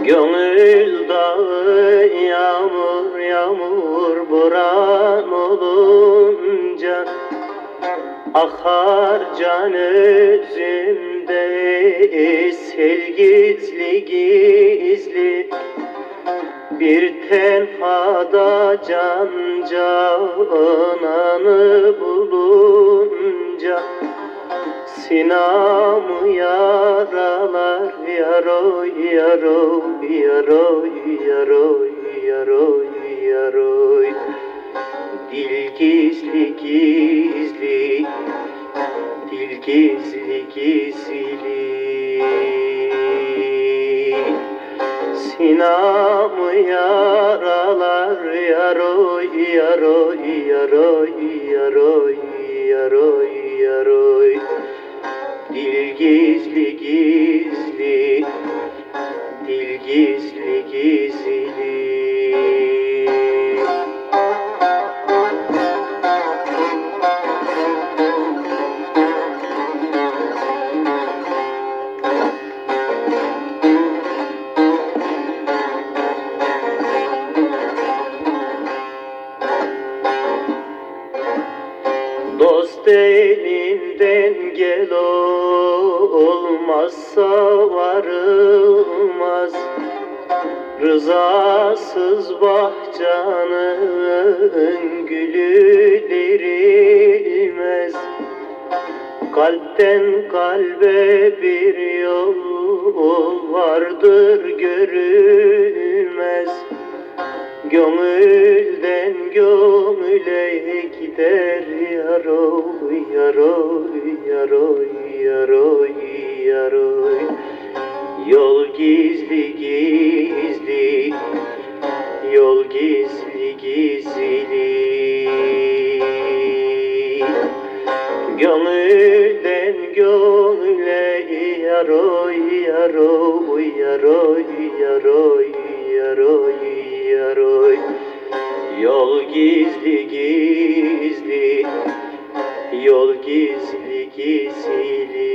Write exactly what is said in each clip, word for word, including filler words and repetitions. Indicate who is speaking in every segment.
Speaker 1: Gönül dağı yağmur yağmur boran olunca akar can özümde sel gizli gizli. Bir tenhada can cananı bulunca sinamı yaralar yaroy yaroy yaroy yaroy yaroy yaroy. Dil gizli gizli, dil gizli gizli. Sinamı yaralar yaroy yaroy yaroy yaroy yaroy yaroy. Dil gizli gizli, dil gizli gizli. Dost elinden gel olmazsa varılmaz, rızasız bahçanın gülü dirilmez. Kalpten kalbe bir yol vardır görülmez. Gönülden gönüle gider yaroy yaroy yaroy yaroy yaroy. Yol gizli gizli, yol gizli gizli. Gönülden gönüle yaroy yaroy yaroy yaroy yaroy yaroy. Yol gizli gizli, yol gizli gizli.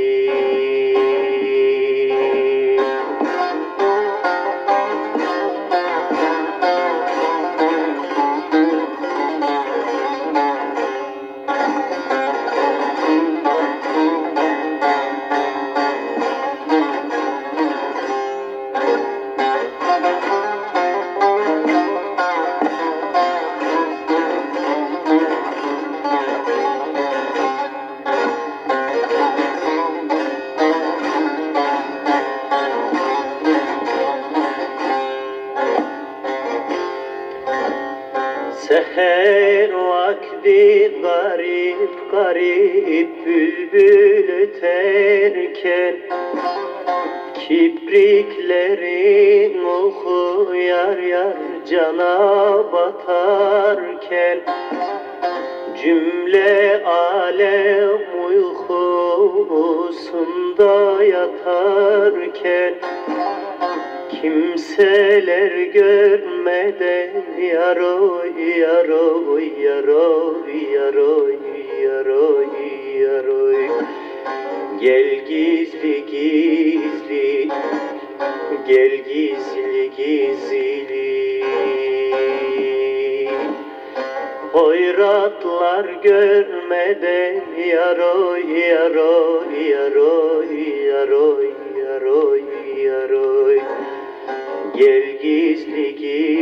Speaker 1: Seher vakti garip garip bülbül öterken, kipriklerin oku yar yar cana batarken, cümle alem uykusunda yatarken, kimseler görmeden yaroy yaroy yaroy yaroy yaroy yaroy. Gel gizli gizli, gel gizli gizli. Hoyratlar görmeden yaroy yaroy yaroy yaroy yaroy yaroy. Gel gizli gizli.